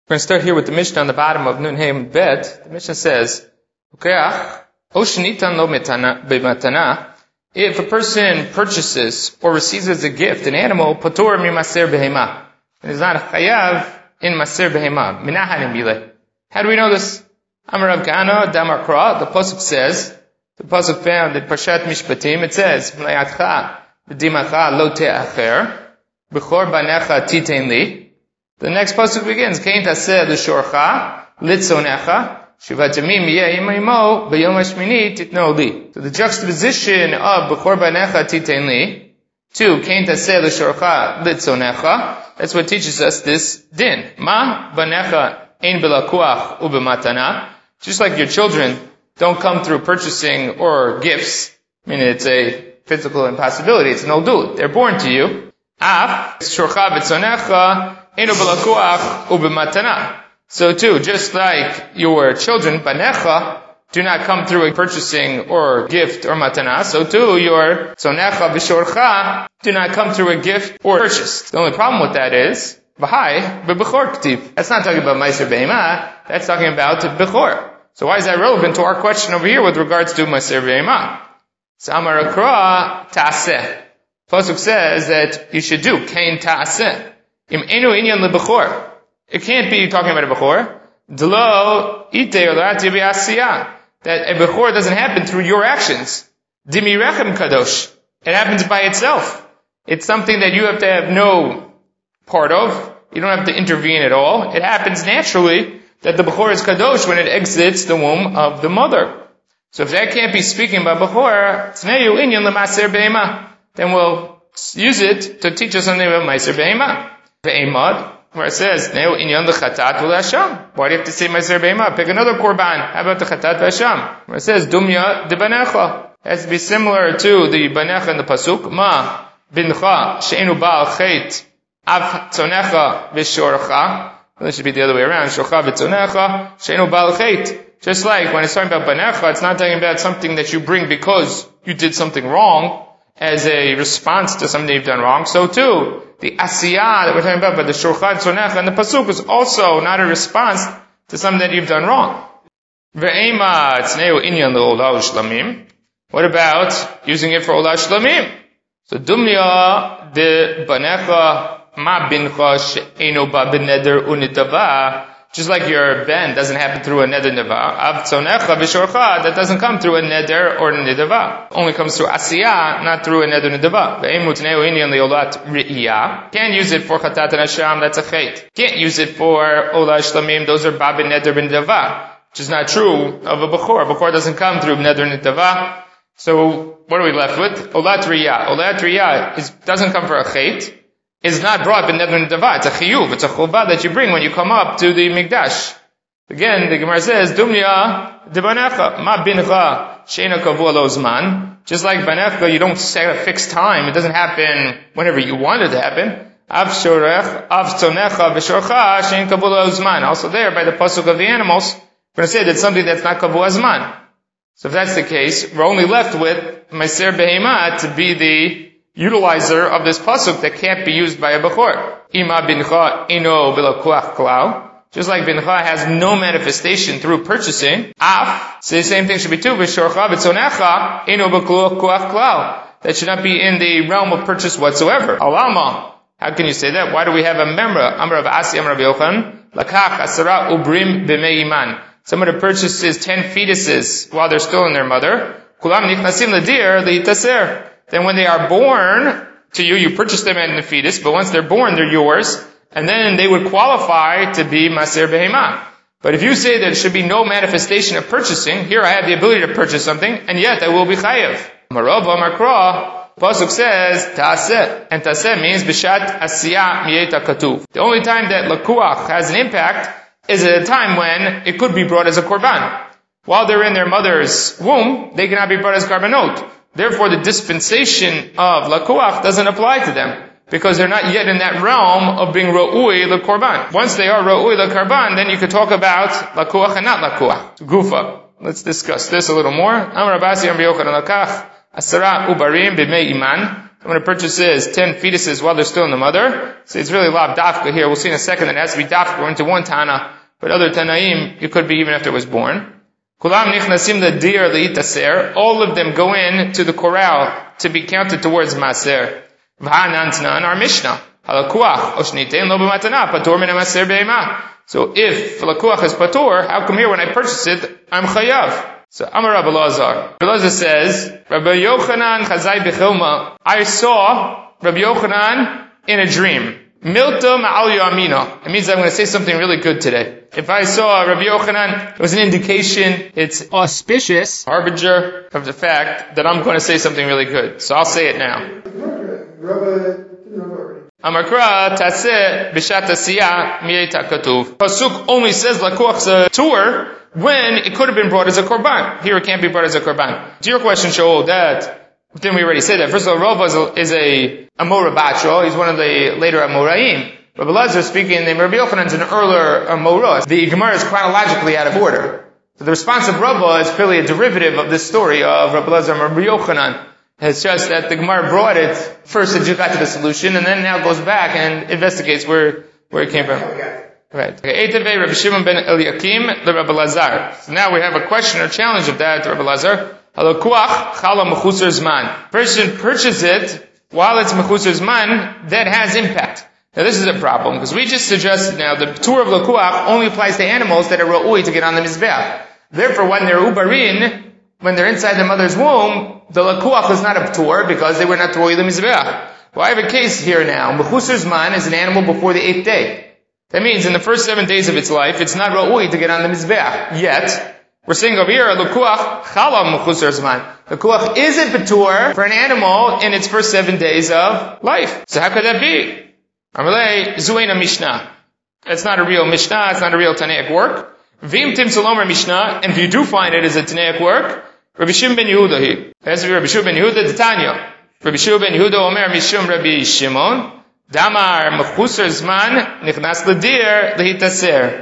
We're going to start here with the Mishnah on the bottom of Nun Heim Bet. The Mishnah says, if a person purchases or receives as a gift an animal, patur mi maser behema, and is not chayav in maser behema. Minahanim bile. How do we know this? Amar Rav Kahana Damar Kra. The pasuk says, the pasuk found in Parshat Mishpatim. It says, "Mlayatcha b'dimacha lo te'acher, b'chor banecha titein li." The next pasuk begins, "Kein taseh l'shorcha litzonecha shivat yamim yeh imo b'yom hashmini titno li." So the juxtaposition of b'chor banecha titein li to "Kein taseh l'shorcha litzonecha," that's what teaches us this din. Ma banecha ein b'lakuach u'b'matana. Just like your children don't come through purchasing or gifts, I mean it's a physical impossibility, it's an oldul. They're born to you. Af shorcha v'tzonecha einu b'lakuach u'b'matana. So too, just like your children, banecha, do not come through a purchasing or gift or matana, so too your tzonecha v'shorcha do not come through a gift or purchase. The only problem with that is v'hai b'bechor k'tiv. That's not talking about meiser behema, that's talking about bechor. So why is that relevant to our question over here with regards to meiser behema? So Amar Akra ta'aseh. Pasuk says that you should do kein ta'aseh. Im enu inyan lebechor. It can't be talking about a bechor. D'lo ite or la'ati b'asiyah. That a bechor doesn't happen through your actions. Dimi rechem kadosh. It happens by itself. It's something that you have to have no part of. You don't have to intervene at all. It happens naturally that the bechor is kadosh when it exits the womb of the mother. So if that can't be speaking about bechor, tzneyu inyan l'maser behema, then we'll use it to teach us something about meiser behema. Ve'emad, where it says, tzneyu inyan l'chatat v'l'hasham. Why do you have to say meiser behema? Pick another korban. How about the chatat v'hasham? Where it says, dumya de banecha. It has to be similar to the banecha in the pasuk. Ma bincha she'enu ba'al chet av tzonecha v'shorcha. Well, it should be the other way around. Shorcha v'tzonecha she'enu ba'al chet. Just like when it's talking about banecha, it's not talking about something that you bring because you did something wrong as a response to something you've done wrong. So too, the asiyah that we're talking about, but the shorcha v'tzonecha and the pasuk is also not a response to something that you've done wrong. Ve'ema tzneu inyan le'olah u'shlamim. What about using it for olah shlamim? So dumya de banecha ma bincha she'enu ba b'neder unitava. Just like your ben doesn't happen through a neder neva, av tzonecha v'shorcha, that doesn't come through a neder or nidava. Only comes through asiyah, not through a neder nidava. Ve'emu tneu inyan le'olat ri'iyah. Can't use it for chatat and hasham, that's a chet. Can't use it for olah shlamim, those are ba b'neder b'nidava. Which is not true of a bechor. Bechor doesn't come through neder nidava. So, what are we left with? Olat riyah. Olat riyah doesn't come for a chet. It's not brought in neder nidava. It's a chiyuv. It's a chuvah that you bring when you come up to the mikdash. Again, the Gemara says, Dumya de banecha, ma bincha she'ena kavua lo zman. Just like banecha, you don't set a fixed time. It doesn't happen whenever you want it to happen. Av shorech, av tzonecha v'shorcha she'en kavua lo zman. Also there, by the pasuk of the animals, we're going to say that's something that's not kavua zman. So if that's the case, we're only left with meiser behema to be the utilizer of this pasuk that can't be used by a bechor. Ima bincha ino b'lakuach klau. Just like bincha has no manifestation through purchasing. Af, so the same thing should be too. V'shorcha v'tzonecha ino b'lakuach klau. That should not be in the realm of purchase whatsoever. Alama. How can you say that? Why do we have a memra? Amar of Asi, Amar of Yochanan. Lakach asara ubrim b'mei iman. Someone who purchases 10 fetuses while they're still in their mother. Kulam nichnasim l'dir l'itaser. Then when they are born to you, you purchase them in the fetus, but once they're born, they're yours, and then they would qualify to be maser behema. But if you say that there should be no manifestation of purchasing, here I have the ability to purchase something, and yet I will be chayev. Marov Amakra, pasuk says, ta'aseh, and ta'aseh means b'shat asiyah miyeta katuv. The only time that lakuach has an impact is at a time when it could be brought as a korban. While they're in their mother's womb, they cannot be brought as karbanot. Therefore, the dispensation of lakuach doesn't apply to them, because they're not yet in that realm of being ro'ui l'korban. Once they are ro'ui l'korban, then you could talk about lakuach and not lakuach. Gufa. Let's discuss this a little more. Amar Abasi Amar Yochanan lakach asara ubarim b'mei iman. Someone who purchases 10 fetuses while they're still in the mother, so it's really lav dafka here. We'll see in a second that it has to be dafka into one Tana, but other Tanaim, it could be even after it was born. Kulam nichnasim l'dir l'itaser. All of them go in to the corral to be counted towards maser. V'hanan tnan, our Mishnah. Halakuach, oshnitein lo b'matana, patur min maser be'ema. So if lakuach is patur, how come here when I purchase it, I'm chayav? So Amar Rabbi Elazar. Rabbi Elazar says, Rabbi Yochanan chazai b'chilma. I saw Rabbi Yochanan in a dream. Milta ma'al yamina. It means I'm going to say something really good today. If I saw Rabbi Yochanan, it was an indication, it's auspicious, harbinger of the fact that I'm going to say something really good. So I'll say it now. Amakra taseh b'shat asiyah miyeta katuv. Pasuk only says lakuach's a tour when it could have been brought as a korban. Here it can't be brought as a korban. To your question, Shaul, didn't we already say that? First of all, Rava is a Amora Batro. He's one of the later Amoraim. Rabbi Elazar speaking, the Rabbi Yochanan is an earlier Amora. The Gemara is chronologically out of order. So the response of Rava is clearly a derivative of this story of Rabbi Elazar and Rabbi Yochanan. It's just that the Gemara brought it, first it just got to the solution, and then now goes back and investigates where it came from. Right. Okay. Rabbi Shimon ben Eliakim, the Rabbi Elazar. So now we have a question or challenge of that, Rabbi Elazar. Halakuach chala mechusar zman. Person purchases it while it's mechusar zman, that has impact. Now this is a problem, because we just suggested now the tour of lakuach only applies to animals that are ra'ui to get on the mizbeach. Therefore, when they're ubarin, when they're inside the mother's womb, the lakuach is not a tour because they were not ra'ui the mizbeach. Well, I have a case here now. Mechusar zman is an animal before the 8th day. That means in the first 7 days of its life, it's not ra'ui to get on the mizbeach. Yet, we're saying over here, Lukuach Chala Mechusar Zman. Lukuach is a patur for an animal in its first 7 days of life. So how could that be? Amalei Zuena Mishnah. It's not a real Mishnah, it's not a real Tanaic work. Vim Tim Salomer Mishnah, and if you do find it as a Tanaic work, Rabbi Shimon ben Yehuda here. It has to be Rabbi Shimon ben Yehuda, the Tanya. Rabbi Shimon ben Yehuda Omer Mishum Rabbi Shimon. Damar Mechusar Zman Nichnas L'dir L'hitaser.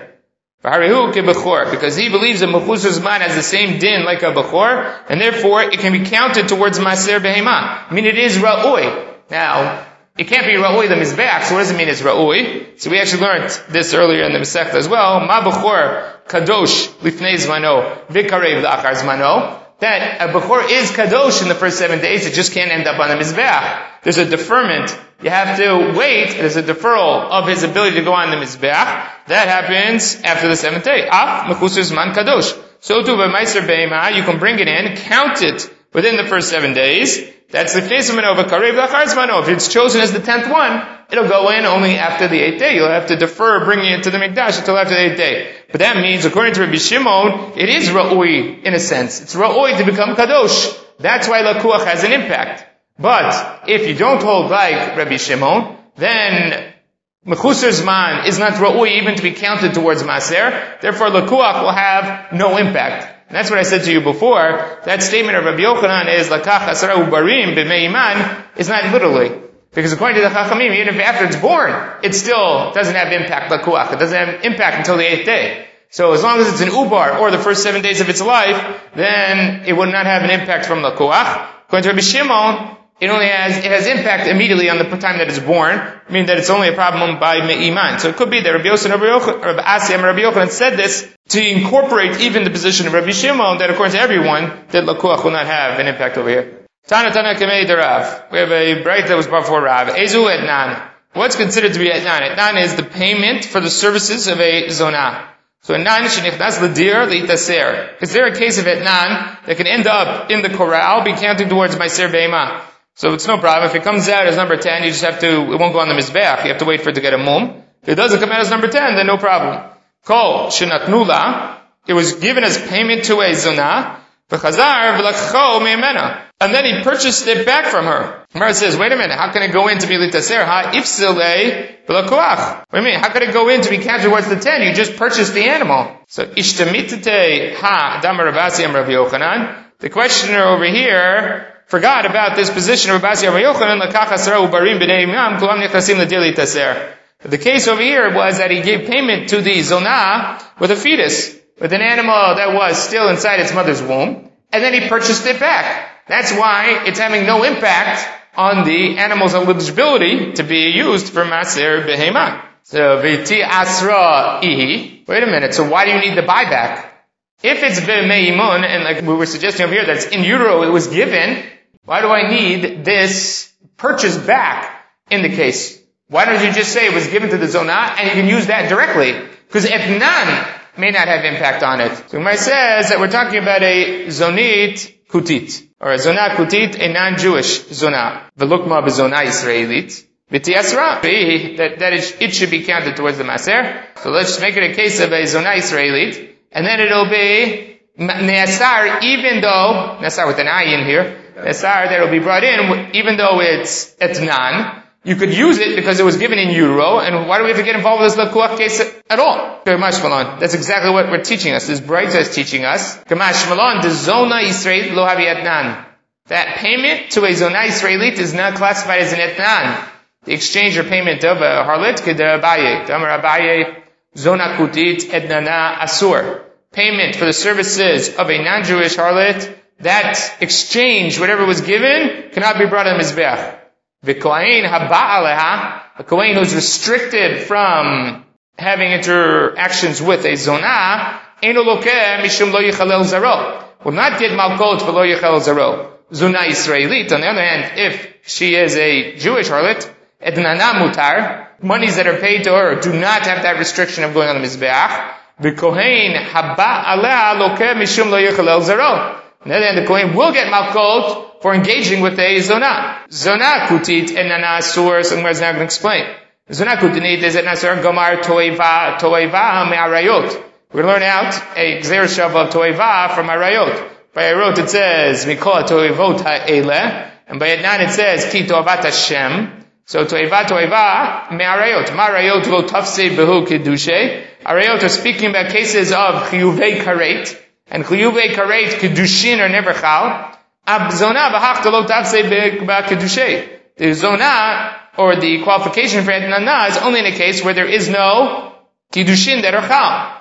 Because he believes that Mechusar Zman has the same din like a Bechor, and therefore it can be counted towards Maser Behema. I mean, it is Ra'ui. Now, it can't be Ra'ui the Mizbeach, so what does it mean it's Ra'ui? So we actually learned this earlier in the Masechta as well. Ma Bechor Kadosh Lifnei Zmano V'karev L'achar Zmano. That a Bechor is Kadosh in the first 7 days, it just can't end up on the Mizbeach. There's a deferment. You have to wait. There's a deferral of his ability to go on the Mizbeach. That happens after the 7th day. Af Mechusar Zman Kadosh. So too by Meiser Be'ema, you can bring it in, count it within the first 7 days. That's the case of Manova Karev L'achar Zmano. If it's chosen as the 10th one, it'll go in only after the 8th day. You'll have to defer bringing it to the Mikdash until after the 8th day. But that means, according to Rabbi Shimon, it is Ra'ui in a sense. It's Ra'ui to become Kadosh. That's why Lakuach has an impact. But if you don't hold like Rabbi Shimon, then Mechusar Zman is not Ra'ui even to be counted towards Maser. Therefore, Lakuach will have no impact. And that's what I said to you before. That statement of Rabbi Yochanan is Lakach Asara Ubarim B'mei Iman is not literally. Because according to the Chachamim, even if after it's born, it still doesn't have impact Lakuach. It doesn't have impact until the 8th day. So as long as it's an Ubar or the first 7 days of its life, then it would not have an impact from Lakuach. According to Rabbi Shimon, it has impact immediately on the time that it's born, meaning that it's only a problem by Me'iman. So it could be that Rabbi Yosef and Rabbi Asi and Rabbi Yochanan said this to incorporate even the position of Rabbi Shimon, that according to everyone, that Lakuach will not have an impact over here. Tana Kamei Derav. We have a bright that was brought for Rav. Ezu Etnan. What's considered to be Etnan? Etnan is the payment for the services of a Zonah. So Etnan shenichnas l'dir l'itaser. Is there a case of Etnan that can end up in the corral, be counting towards Meiser Be'ema? So it's no problem. If it comes out as number 10, you just have to, it won't go on the Mizbeach. You have to wait for it to get a mum. If it doesn't come out as number 10, then no problem. Kol shenatnula. It was given as payment to a Zonah. V'chazar v'lakcho me'emena. And then he purchased it back from her. Gemara says, wait a minute, how can it go in to be litaser? Ha ifsilei v'lakuach. What do you mean? How could it go in to be counted towards the 10? You just purchased the animal. So ishtamitite ha damar Rav Asi and Rav Yochanan. The questioner over here forgot about this position of Rav Asi and Rav Yochanan. Lakach asara ubarim b'nei imam kulam nichasim l'dir litaser. The case over here was that he gave payment to the zonah with a fetus, with an animal that was still inside its mother's womb, and then he purchased it back. That's why it's having no impact on the animal's eligibility to be used for Maser Behema. So, Viti Asra Ihi. Wait a minute, so why do you need the buyback? If it's B'meimun, and like we were suggesting over here, that it's in utero, it was given, why do I need this purchase back in the case? Why don't you just say it was given to the zonah, and you can use that directly? Because etnan may not have impact on it. So Gemara says that we're talking about a zonit kutit, or a zonah kutit, a non-Jewish zonah. V'lukma b'zonah Yisraelit. V'tiasra, that it should be counted towards the maser. So let's just make it a case of a zonah Yisraelit, and then it'll be ne'asar, even though, ne'asar with an ayin here, ne'asar, that it'll be brought in, even though it's etnan. You could use it because it was given in utero, and why do we have to get involved with this lakuach case at all? Kamash Malon. That's exactly what we're teaching us. This Braita is teaching us. Kamash Malon, the zona Yisraelit lo havi etnan. That payment to a zona Yisraelit is not classified as an etnan. The exchange or payment of a harlot, k'da Abaye. Damar Abaye, zona kutit etnana asur. Payment for the services of a non-Jewish harlot, that exchange, whatever was given, cannot be brought on the mizbeach. The Kohen haba'aleha, a Kohen who's restricted from having interactions with a zonah, eino lokeh mishum lo yichalel zaro, will not get malkot for lo yichalel zaro. Zonah Yisraelit, on the other hand, if she is a Jewish harlot, etnana mutar, monies that are paid to her do not have that restriction of going on the mizbeach. The Kohen haba'aleha lokeh mishum lo yichalel zaro. On the other hand, the Kohen will get malkot for engaging with a zonah. Zonah kutit enana asur, so Gemara is now going to explain. Zonah kutit is enana asur gomar toeva me'arayot. We're going to learn out a gzer shava of toeva from arayot. By arayot it says, mikol toevot ha'eleh, and by etnan it says, ki toavat Hashem. So toeva me'arayot. Ma'arayot lo tafsei behu kedushe. Arayot are speaking about cases of chiyuvei karet, and chiyuvei karet kedushin are never chal. The zonah, or the qualification for etnana, is only in a case where there is no kiddushin that are chal.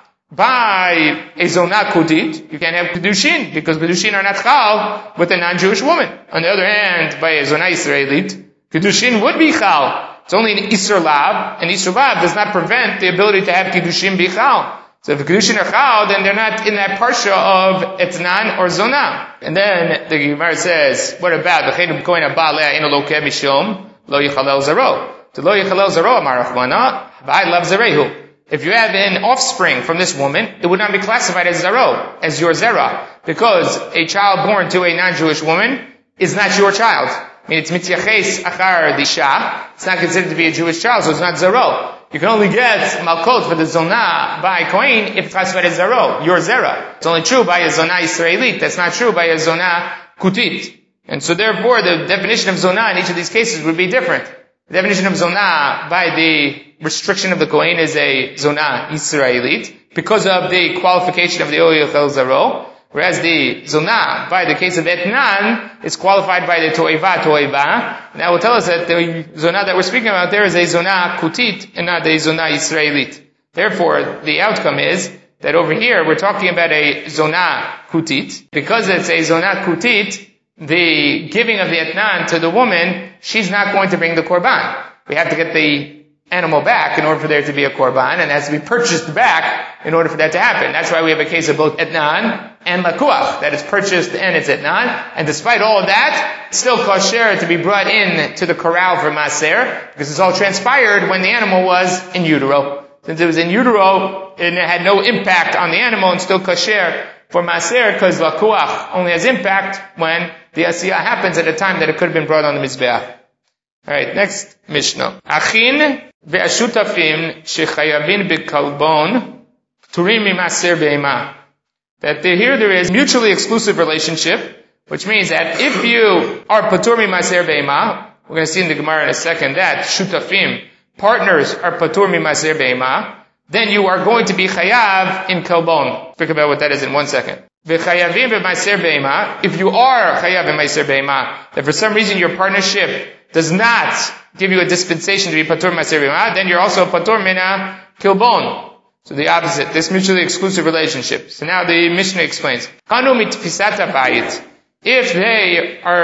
By a zonah kutit, you can't have kiddushin, because kiddushin are not chal with a non-Jewish woman. On the other hand, by a zonah Yisraelit, kiddushin would be chal. It's only an isur lav, and isur lav does not prevent the ability to have kiddushin be chal. So if the Kedushin are chal, then they're not in that parsha of etnan or zonah. And then the Gemara says, what about v'cheinu b'kohen ha'ba'aleh eno lokeh mishum lo yichalel zaro? To lo yichalel zaro, amar Rachmana, ba'ai lav zarehu. If you have an offspring from this woman, it would not be classified as zaro, as your zera, because a child born to a non-Jewish woman is not your child. I mean, it's mityaches achar disha. It's not considered to be a Jewish child, so it's not zaro. You can only get malkot for the zonah by a kohen if it's classified as zaro, your zera. It's only true by a zonah Yisraelit. That's not true by a zonah kutit. And so therefore, the definition of zonah in each of these cases would be different. The definition of zonah by the restriction of the kohen is a zonah Yisraelit because of the qualification of the oyechel zaro. Whereas the zonah, by the case of etnan, is qualified by the toeva. And that will tell us that the zonah that we're speaking about there is a zonah kutit and not a zonah Yisraelit. Therefore, the outcome is that over here we're talking about a zonah kutit. Because it's a zonah kutit, the giving of the etnan to the woman, she's not going to bring the korban. We have to get the animal back in order for there to be a korban, and it has to be purchased back in order for that to happen. That's why we have a case of both etnan and lakuach, that it's purchased and it's etnan, and despite all of that, it's still kosher to be brought in to the corral for maser, because it's all transpired when the animal was in utero. Since it was in utero, it had no impact on the animal and still kosher for maser, because lakuach only has impact when the asiyah happens at a time that it could have been brought on the mizbeach. Alright, next Mishnah. Achin ve'ashutafim shechayavin b'kalbon turim mimaser be'ema. That here there is mutually exclusive relationship, which means that if you are patur mimaser be'ema, we're going to see in the Gemara in a second that shutafim, partners are patur mimaser be'ema, then you are going to be chayav in kalbon. Think about what that is in 1 second. Ve'chayavim b'maser be'ema, if you are chayav in maser be'ema, that for some reason your partnership does not give you a dispensation to be patur maser be'ema, then you're also patur mina kilbon. So the opposite, this mutually exclusive relationship. So now the Mishnah explains, Kanu mitfisat habayit, if they are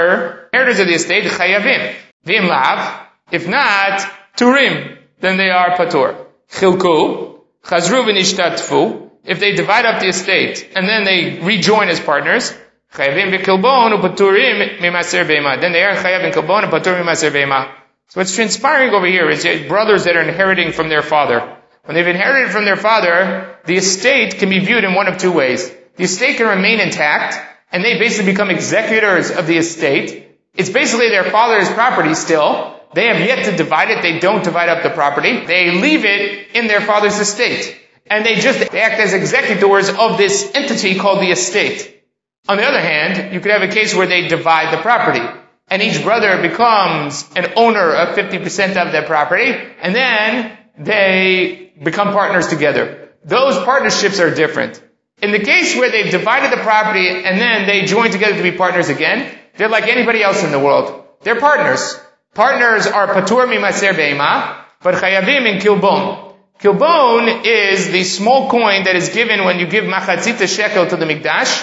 inheritors of the estate, chayavim. V'im lav, if not, turim, then they are patur. Chilku, chazru v'nishtatfu, if they divide up the estate, and then they rejoin as partners, chayavim v'kilbon u'paturim mimaser be'ema. Then they are chayav v'kilbon u'paturim mimaser be'ema. So what's transpiring over here is brothers that are inheriting from their father. When they've inherited from their father, the estate can be viewed in one of two ways. The estate can remain intact, and they basically become executors of the estate. It's basically their father's property still. They have yet to divide it. They don't divide up the property. They leave it in their father's estate. And they act as executors of this entity called the estate. On the other hand, you could have a case where they divide the property. And each brother becomes an owner of 50% of their property. And then they become partners together. Those partnerships are different. In the case where they've divided the property and then they join together to be partners again, they're like anybody else in the world. They're partners. Partners are patur mimaser be'ema, but chayavim in kilbon. Kilbon is the small coin that is given when you give machatzita shekel to the mikdash.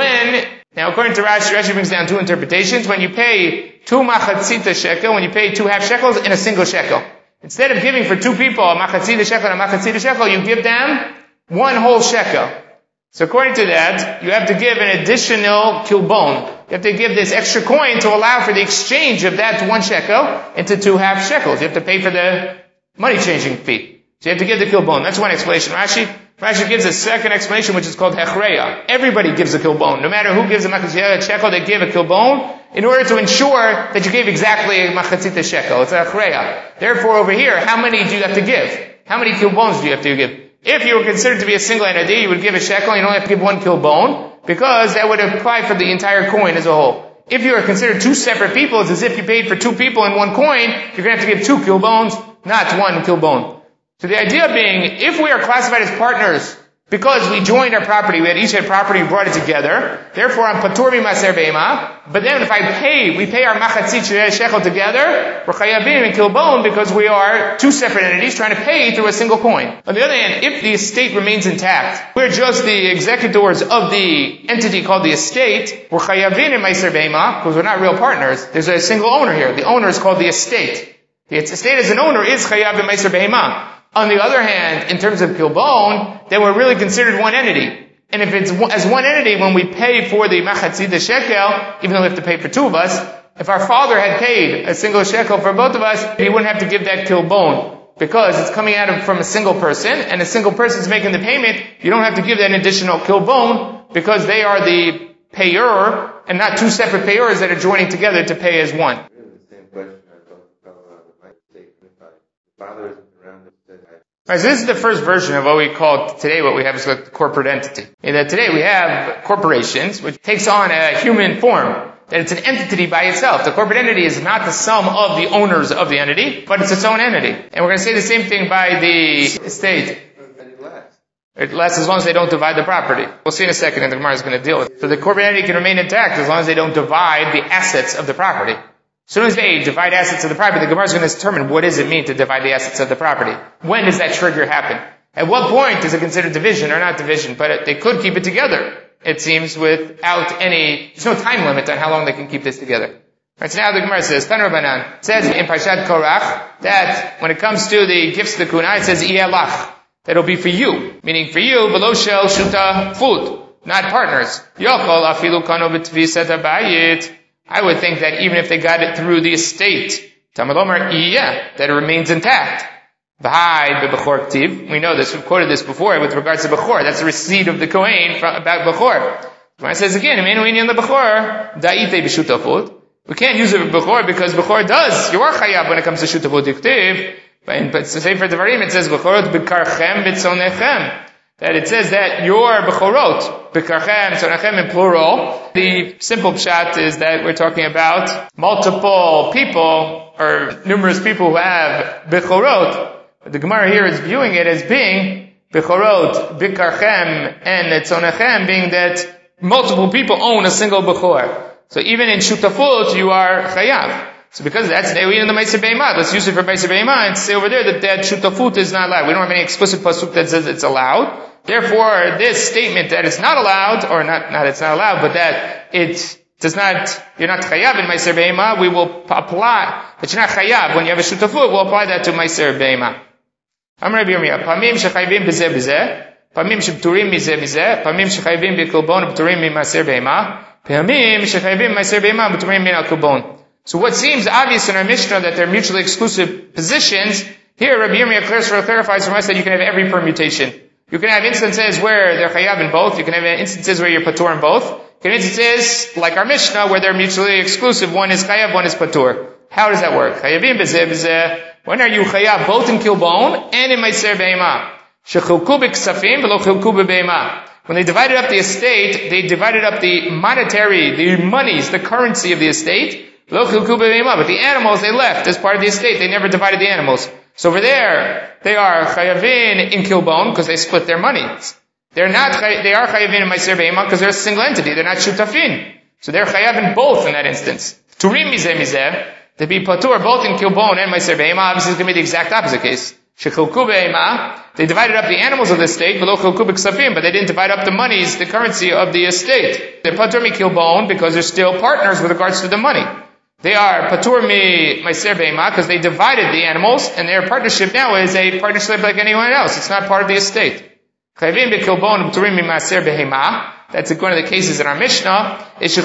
Now according to Rashi brings down two interpretations. When you pay 2 machatzita shekel, when you pay 2 half shekels in a single shekel. Instead of giving for 2 people a machatzita shekel and a machatzita shekel, you give them 1 whole shekel. So according to that, you have to give an additional kilbon. You have to give this extra coin to allow for the exchange of that 1 shekel into 2 half shekels. You have to pay for the money changing fee. So you have to give the kilbon. That's one explanation. Rashi gives a second explanation, which is called hechreya. Everybody gives a kilbon. No matter who gives a machatzita shekel, they give a kilbon in order to ensure that you gave exactly a machatzita shekel. It's a hechreya. Therefore, over here, how many do you have to give? How many kilbons do you have to give? If you were considered to be a single entity, you would give a shekel, you only have to give 1 kilbon, because that would apply for the entire coin as a whole. If you are considered 2 separate people, it's as if you paid for 2 people in 1 coin, you're going to have to give 2 kilbons, not 1 kilbon. So the idea being, if we are classified as partners, because we joined our property, each had property, we brought it together, therefore I'm patur mimaser be'ema, but then if we pay our machatzit shekel together, we're chayavim in kilbon because we are 2 separate entities trying to pay through a single coin. On the other hand, if the estate remains intact, we're just the executors of the entity called the estate, we're chayavim in mimaser be'ema because we're not real partners. There's a single owner here. The owner is called the estate. The estate as an owner is chayav in mimaser be'ema. On the other hand, in terms of kilbon, then we're really considered one entity. And if it's as one entity, when we pay for the machatzita shekel, even though we have to pay for 2 of us, if our father had paid a single shekel for both of us, he wouldn't have to give that kilbon. Because it's coming from a single person, and a single person is making the payment, you don't have to give that additional kilbon, because they are the payer, and not 2 separate payers that are joining together to pay as one. Really the same question I thought about my statement. The father is around. Alright, so this is the first version of what we call today, what we have is like corporate entity. In that today we have corporations, which takes on a human form. That it's an entity by itself. The corporate entity is not the sum of the owners of the entity, but it's its own entity. And we're going to say the same thing by the estate. And it lasts. It lasts as long as they don't divide the property. We'll see in a second, and the Gemara is going to deal with it. So the corporate entity can remain intact as long as they don't divide the assets of the property. As soon as they divide assets of the property, the Gemara is going to determine what does it mean to divide the assets of the property. When does that trigger happen? At what point is it considered division or not division? But they could keep it together, it seems, without there's no time limit on how long they can keep this together. Right, so now the Gemara says, Tan Rabbanan, says in Parshat Korach, that when it comes to the gifts of the Kunai, it says, Iyalach, that it'll be for you. Meaning for you, below shel shuta, food, not partners. Yochol afilu kano b'tvisat habayit. I would think that even if they got it through the estate, Tamalomar that it remains intact. V'hai b'bechor k'tiv. We know this, we've quoted this before with regards to Bechor. That's the receipt of the Kohen about Bechor. It says again, the Bechor, da'ite b'shutafut. We can't use it with Bechor because Bechor does. You are chayav when it comes to shutafut yuktiv. But Sefer Devarim, it says, Bechorot b'karchem b'tzonechem. That it says that your Bechorot, b'karchem, tzonechem in plural. The simple pshat is that we're talking about multiple people, or numerous people who have Bechorot. But the Gemara here is viewing it as being Bechorot, b'karchem, and tzonechem being that multiple people own a single Bechor. So even in shutafut, you are chayav. So because that's we in the Meiser Be'ema, let's use it for Meiser Be'ema and say over there that shutafut is not allowed. We don't have any explicit pasuk that says it's allowed. Therefore, this statement that it's not allowed, or not it's not allowed, but that it you're not chayav in Meiser Behema, we will apply, but you're not chayav. When you have a shutafut, we'll apply that to Meiser Behema. Amar Rabbi Yirmiyah, Pamim shechayvim b'zeh b'zeh, Pamim shepturim mizeh mizeh, Pamim shechayvim b'kolbon b'turim mimeiser behema, Pamim shechayvim meiser behema b'turim min al-kolbon. So what seems obvious in our Mishnah that they're mutually exclusive positions, here Rabbi Yirmiyah clarifies from us that you can have every permutation. You can have instances where they're chayav in both, you can have instances where you're patur in both, you can have instances like our Mishnah where they're mutually exclusive, one is chayav, one is patur. How does that work? Chayavim b'zeh b'zeh, when are you chayav both in kilbon and in meiser behema? Shechilku b'ksafim v'lo chilku b'behema. When they divided up the estate, they divided up the monetary, the monies, the currency of the estate, v'lo chilku b'behema. But the animals they left as part of the estate, they never divided the animals. So over there, they are chayavin in kilbon because they split their monies. They are chayavin in meiser behema because they're a single entity, they're not shutafin. So they're chayav in both in that instance. Turim mizeh mizeh, to be patur both in kilbon and meiser behema, obviously it's going to be the exact opposite case. Shechilku behema, they divided up the animals of the estate, v'lo chilku b'ksafim, but they didn't divide up the monies, the currency of the estate. They're patur mi kilbon because they're still partners with regards to the money. They are patur mi meiser behema because they divided the animals, and their partnership now is a partnership like anyone else. It's not part of the estate. Chayvim b'kilbon b'turim mi meiser behema. That's one of the cases in our Mishnah. Is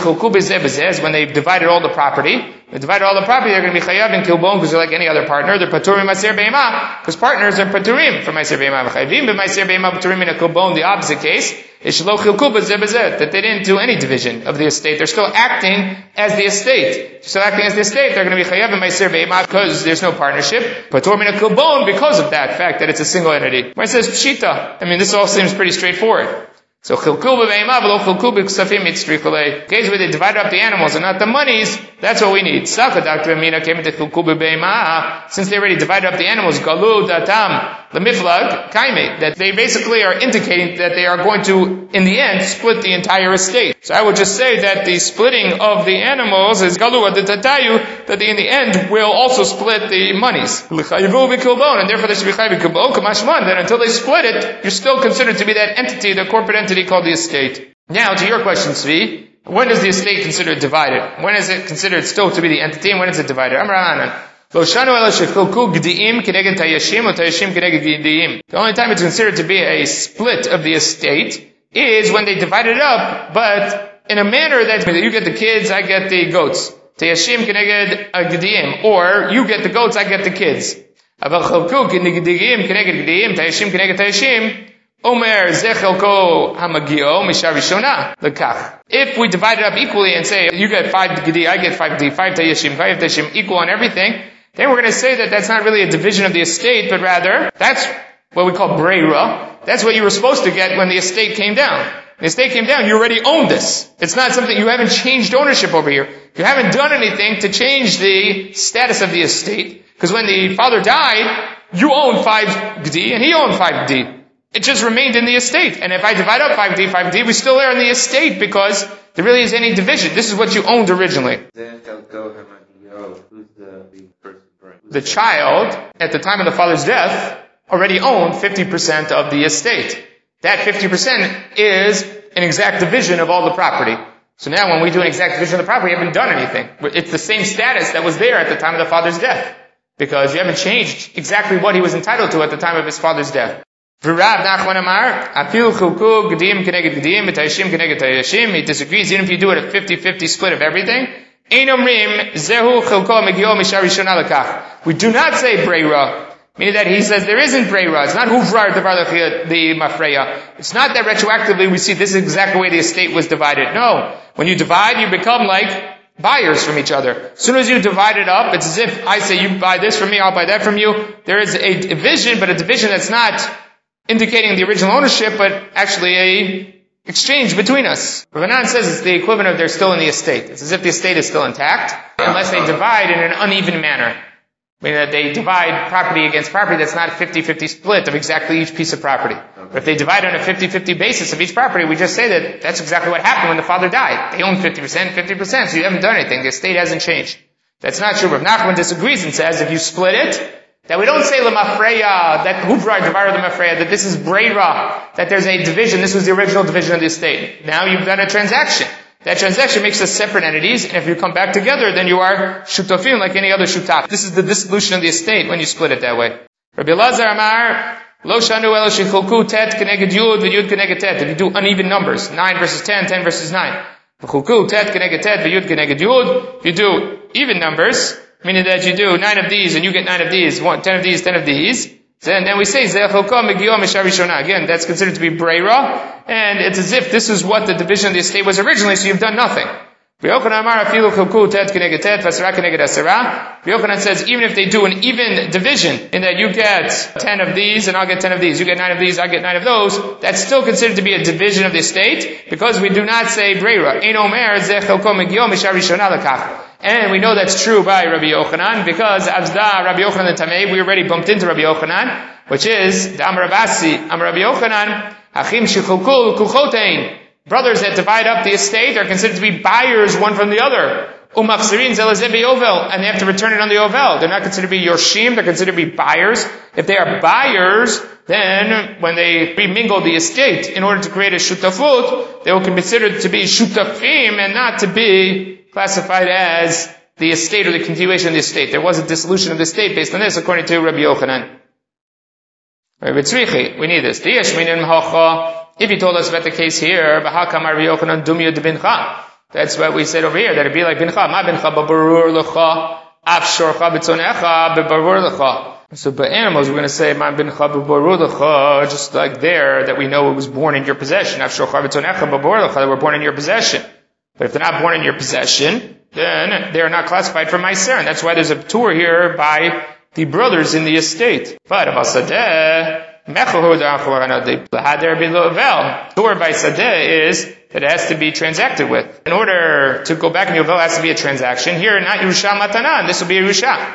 when they've divided all the property. They divided all the property, they're going to be chayav in kilbon because they're like any other partner. They're paturim meiser behema because partners are paturim for meiser behema. Chayvim b'meiser behema paturim in a kilbon. The opposite case is shelo chilku b'zeh b'zeh, that they didn't do any division of the estate. They're still acting as the estate. They're still acting as the estate. They're going to be chayav in meiser behema because there's no partnership. Paturim in a kilbon because of that fact that it's a single entity. Where it says pshita, I mean this all seems pretty straightforward. So chilku b'behema v'lo chilku b'ksafim mitzrichulei. Case where they divided up the animals and not the monies, that's what we need. Saka Dr. Amina came into chilku b'behema. Since they already divided up the animals, galu datam lemiflag kaime, that they basically are indicating that they are going to, in the end, split the entire estate. So I would just say that the splitting of the animals is galu adetatayu, that they in the end will also split the monies. L'chayivu b'kilbon, and therefore they should be chayiv b'kilbon kamashman. Then until they split it, you're still considered to be that entity, the corporate entity called the estate. Now to your question, Svi, when is the estate considered divided? When is it considered still to be the entity, and when is it divided? The only time it's considered to be a split of the estate is when they divide it up, but in a manner that you get the kids, I get the goats. Or you get the goats, I get the kids. If we divide it up equally and say, you get 5 gedi, I get 5 gedi, 5 tayashim, equal on everything, then we're going to say that that's not really a division of the estate, but rather, that's what we call breira. That's what you were supposed to get when the estate came down. When the estate came down, you already owned this. It's not something, you haven't changed ownership over here. You haven't done anything to change the status of the estate. Because when the father died, you owned 5 gedi and he owned 5 gedi. It just remained in the estate. And if I divide up 5D, we still are in the estate because there really is any division. This is what you owned originally. The child, at the time of the father's death, already owned 50% of the estate. That 50% is an exact division of all the property. So now when we do an exact division of the property, we haven't done anything. It's the same status that was there at the time of the father's death. Because you haven't changed exactly what he was entitled to at the time of his father's death. Rav Nachman Amar, Apil Chilku Gedim Keneged Gedim V'Tayashim Keneged Tayashim. He disagrees even if you do it a 50-50 split of everything. Ein Omrim Zehu Chilko Megio Mishar Rishona Lekach. We do not say breira, meaning that he says there isn't breira. It's not Huvrar Devar the Mafreya. It's not that retroactively we see this is exactly the way the estate was divided. No. When you divide, you become like buyers from each other. As soon as you divide it up, it's as if I say you buy this from me, I'll buy that from you. There is a division, but a division that's not indicating the original ownership, but actually a exchange between us. Rav Hanan says it's the equivalent of they're still in the estate. It's as if the estate is still intact, unless they divide in an uneven manner. Meaning that they divide property against property that's not a 50-50 split of exactly each piece of property. But if they divide on a 50-50 basis of each property, we just say that that's exactly what happened when the father died. They own 50%, 50%, so you haven't done anything. The estate hasn't changed. That's not true. Rav Nachman disagrees and says if you split it, that we don't say lemafreya, that huvra devar lemafreya, that this is breira, that there's a division, this was the original division of the estate. Now you've done a transaction. that transaction makes us separate entities, and if you come back together, then you are shutafim like any other shutaf. This is the dissolution of the estate when you split it that way. Rabbi Elazar Amar, Lo shanu elo shechulku tet keneged yud v'yud keneged tet. If you do uneven numbers, 9 versus 10, 10 versus 9. V'chulku tet keneged tet v'yud keneged yud. If you do even numbers, meaning that you do 9 of these and you get 9 of these, 10 of these, 10 of these, then we say, again, that's considered to be breira, and it's as if this is what the division of the estate was originally, so you've done nothing. Yochanan says, even if they do an even division, in that you get 10 of these and I'll get 10 of these, you get 9 of these, I get 9 of those, that's still considered to be a division of the estate, because we do not say breira. And we know that's true by Rabbi Yochanan, because Avda, Rabbi Yochanan and Tamei, we already bumped into Rabbi Yochanan, which is the Amar Abasi, Amar Rabbi Yochanan, Achim Shechulkul Kuchotein. Brothers that divide up the estate are considered to be buyers one from the other. Umachzirin zelazeh be'ovel, and they have to return it on the ovel. They're not considered to be yorshim, they're considered to be buyers. If they are buyers, then when they remingle the estate in order to create a shutafut, they will be considered to be shutafim and not to be classified as the estate or the continuation of the estate. There was a dissolution of the estate based on this, according to Rabbi Yochanan. Rabbi Tzrichi, we need this. If he told us about the case here, that's what we said over here, that it'd be like bincha. Ma bincha b'barur l'cha, af shorcha b'tzonecha b'barur l'cha. So by animals, we're going to say, ma bincha b'barur l'cha, just like there, that we know it was born in your possession. Af shorcha b'tzonecha b'barur l'cha, that were born in your possession. But if they're not born in your possession, then they are not classified for meiser, and that's why there's a tour here by the brothers in the estate. But about sadeh, Tour by sadeh is that it has to be transacted with. In order to go back in Yovel, it has to be a transaction. Here, not Yerusha Matana, this will be a Yerusha.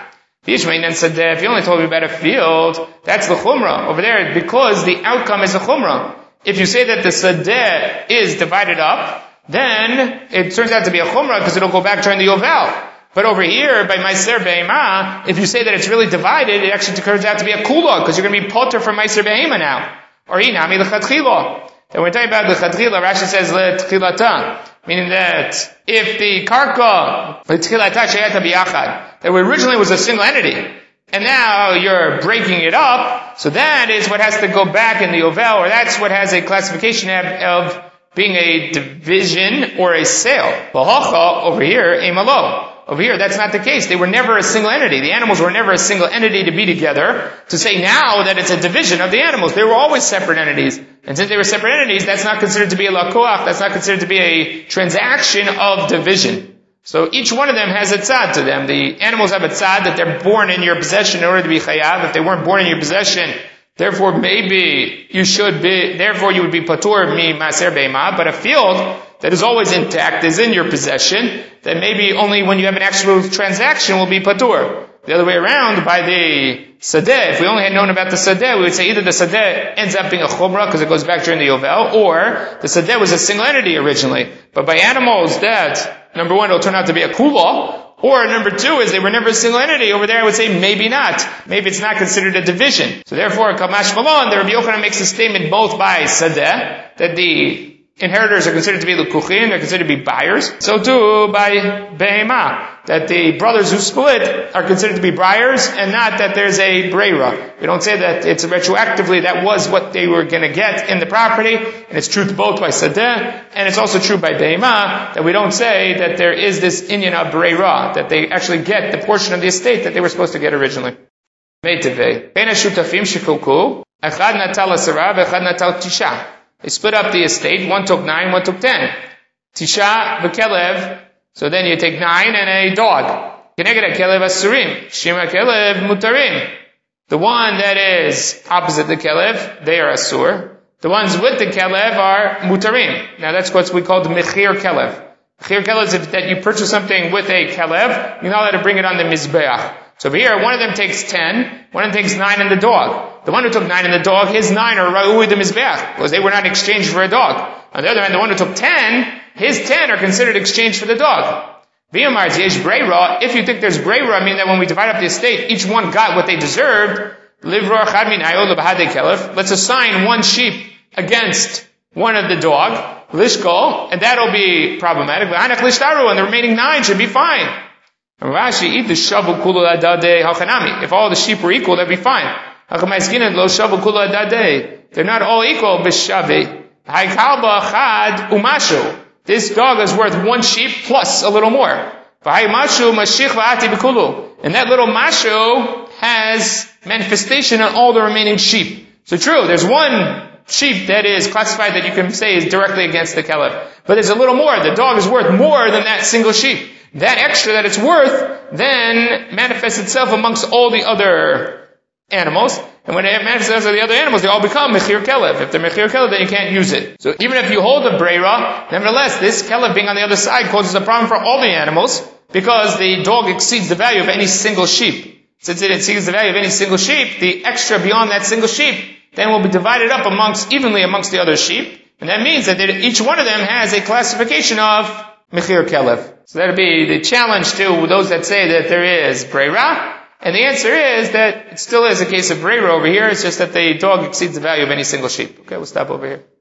If you only told me about a field, that's the Chumrah. Over there, because the outcome is a Chumrah. If you say that the sadeh is divided up, then it turns out to be a Chumrah because it'll go back during the Yovel. But over here, by Meiser Behema, if you say that it's really divided, it actually turns out to be a kula, because you're going to be potter from Meiser Behema now. Or Inami L'Chatchila. Then we're talking about L'Chatchila, Rashi says L'Tchilata, meaning that if the Karka, L'Tchilata Sheyata B'Yachad, that originally was a single entity, and now you're breaking it up, so that is what has to go back in the Yovel, or that's what has a classification of being a division or a sale. L'Hocha, over here, Emalo. Over here, that's not the case. They were never a single entity. The animals were never a single entity to be together. To say now that it's a division of the animals. They were always separate entities. And since they were separate entities, that's not considered to be a lakoach. That's not considered to be a transaction of division. So each one of them has a tzad to them. The animals have a tzad that they're born in your possession in order to be chayav. If they weren't born in your possession, therefore maybe you should be, therefore you would be patur mi maser beima. But a field that is always intact, is in your possession, then maybe only when you have an actual transaction will be patur. The other way around, by the sadeh, if we only had known about the sadeh, we would say either the sadeh ends up being a chumrah because it goes back during the yovel, or the sadeh was a single entity originally. But by animals that, number one, it'll turn out to be a kula, or number two is they were never a single entity. Over there I would say maybe not. Maybe it's not considered a division. So therefore, Kamash Malon, the Rabbi Yochanan makes a statement both by sadeh, that the inheritors are considered to be lukuchin, they're considered to be buyers. So too by behema, that the brothers who split are considered to be buyers, and not that there's a breira. We don't say that it's retroactively that was what they were going to get in the property, and it's true both by sadeh, and it's also true by behema, that we don't say that there is this inyan of breira, that they actually get the portion of the estate that they were supposed to get originally. Meiteve. Ben hashutafim shechulku, echad natal 10, echad natal 9. They split up the estate. One took 9, one took 10. Tisha v'kelev. So then you take 9 and a dog. Keneged kelev asurim. Shima kelev mutarim. The one that is opposite the kelev, they are asur. The ones with the kelev are mutarim. Now that's what we call the mechir kelev. Mechir kelev is that you purchase something with a kelev, you're not allowed to bring it on the mizbeach. So over here, one of them takes 10, one of them takes 9 and the dog. The one who took 9 and the dog, his 9 are ra'ui the mizbeach, because they were not exchanged for a dog. On the other hand, the one who took 10, his 10 are considered exchanged for the dog. V'yamar yesh breira, if you think there's breira, I mean that when we divide up the estate, each one got what they deserved. Livra chad minayo lebahadei kelef. Let's assign one sheep against one of the dog. lishkol, and that'll be problematic. V'anach lishtaru, and the remaining 9 should be fine. And Rashi, eat the shavu kulu adade hachanami. If all the sheep were equal, that'd be fine. Hachamaiskinad lo shavu kulu adade. They're not all equal. B'shavi. Haikalba chad umashu. This dog is worth 1 sheep plus a little more. V'haimashu mashich v'ati b'kulu. And that little mashu has manifestation on all the remaining sheep. So true, there's 1 sheep that is classified that you can say is directly against the kelev. But there's a little more. The dog is worth more than that single sheep. That extra that it's worth then manifests itself amongst all the other animals. And when it manifests itself the other animals, they all become mechir kelev. If they're mechir kelev, then you can't use it. So even if you hold a breira, nevertheless, this kelev being on the other side causes a problem for all the animals because the dog exceeds the value of any single sheep. Since it exceeds the value of any single sheep, the extra beyond that single sheep then will be divided up evenly amongst the other sheep. And that means that each one of them has a classification of mechir kelev. So that'll be the challenge to those that say that there is breira. And the answer is that it still is a case of breira over here. It's just that the dog exceeds the value of any single sheep. Okay, we'll stop over here.